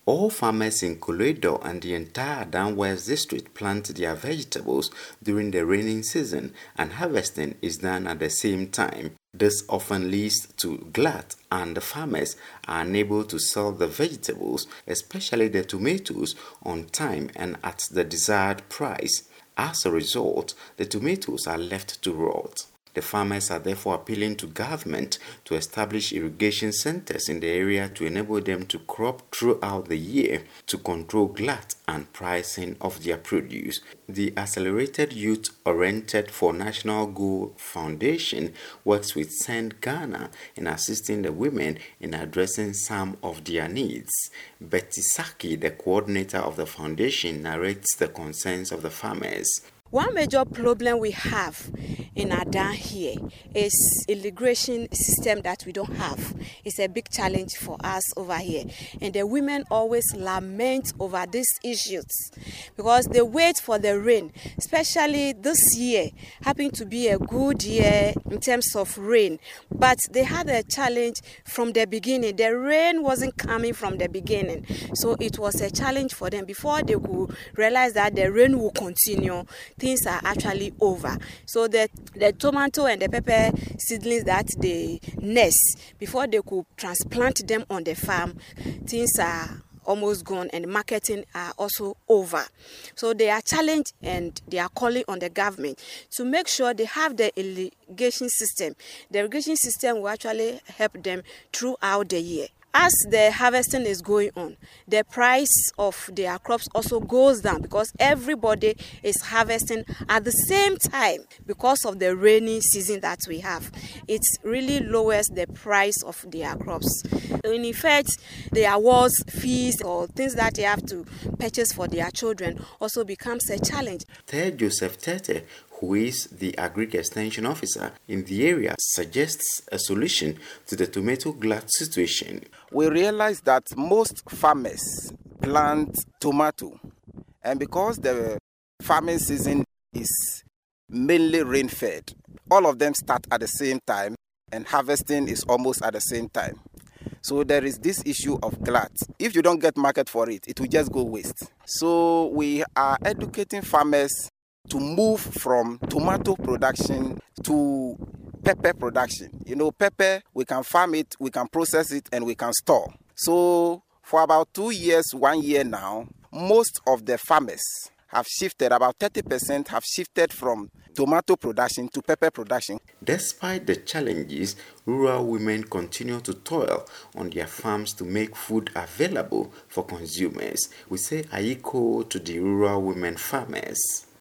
All farmers in Koledo and the entire Adan West district plant their vegetables during the raining season, and harvesting is done at the same time. This often leads to glut, and the farmers are unable to sell the vegetables, especially the tomatoes, on time and at the desired price. As a result, the tomatoes are left to rot. The farmers are therefore appealing to government to establish irrigation centers in the area to enable them to crop throughout the year to control glut and pricing of their produce. The Accelerated Youth Oriented for National Goal Foundation works with Send Ghana in assisting the women in addressing some of their needs. Betty Saki, the coordinator of the foundation, narrates the concerns of the farmers. One major problem we have in Adan here is irrigation system that we don't have. It's a big challenge for us over here. And the women always lament over these issues because they wait for the rain. Especially this year happened to be a good year in terms of rain. But they had a challenge from the beginning. The rain wasn't coming from the beginning. So it was a challenge for them before they could realize that the rain will continue. Things are actually over. So the tomato and the pepper seedlings that they nest, before they could transplant them on the farm, things are almost gone and marketing are also over. So they are challenged and they are calling on the government to make sure they have the irrigation system. The irrigation system will actually help them throughout the year. As the harvesting is going on, the price of their crops also goes down because everybody is harvesting at the same time because of the rainy season that we have. It really lowers the price of their crops. In effect, their awards, fees, or things that they have to purchase for their children also becomes a challenge. Joseph Tete, who is the Agric Extension Officer in the area, suggests a solution to the tomato glut situation. We realize that most farmers plant tomato, and because the farming season is mainly rain-fed, all of them start at the same time and harvesting is almost at the same time. So there is this issue of glut. If you don't get market for it, it will just go waste. So we are educating farmers to move from tomato production to pepper production. You know, pepper, we can farm it, we can process it, and we can store. So for about 2 years, 1 year now, most of the farmers have shifted, about 30% have shifted from tomato production to pepper production. Despite the challenges, rural women continue to toil on their farms to make food available for consumers. We say Aiko to the rural women farmers.